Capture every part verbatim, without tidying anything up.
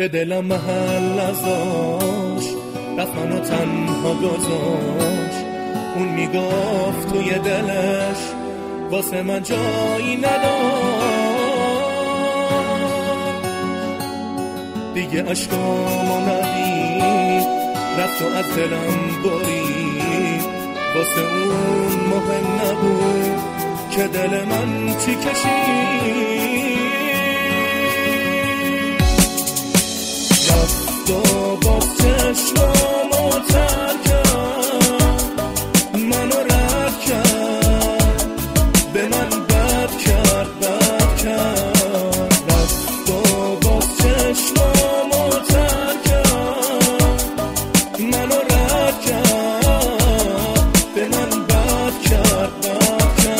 به دلم محل نذاش، رفت منو تنها گذاشت. اون میگفت توی دلش واسه من جایی نداشت. دیگه عشقامو ندید، رفت و از دلم برید. واسه اون مهم نبود که دل من چی کشید. رفت و باز چشمامو تر کرد، منو رد کرد، به من بد کرد بد کرد. رفت و باز چشمامو تر کرد، منو رد کرد، به من بد کرد بد کرد.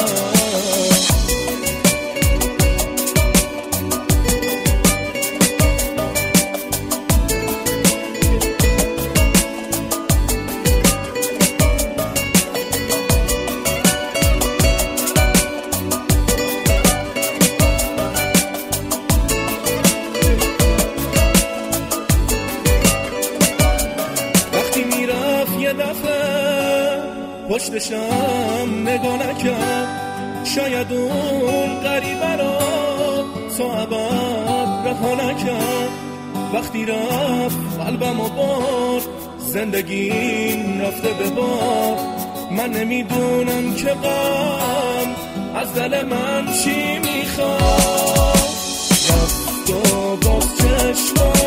یه دفعه پشتشم نگاه نکرد، شاید اون غریبه را تا ابد رها نکرد. وقتی رفت قلبمو برد، زندگیم رفته به باد. من نمیدونم که غم از دل من چی میخواد. رفت و باز چشمم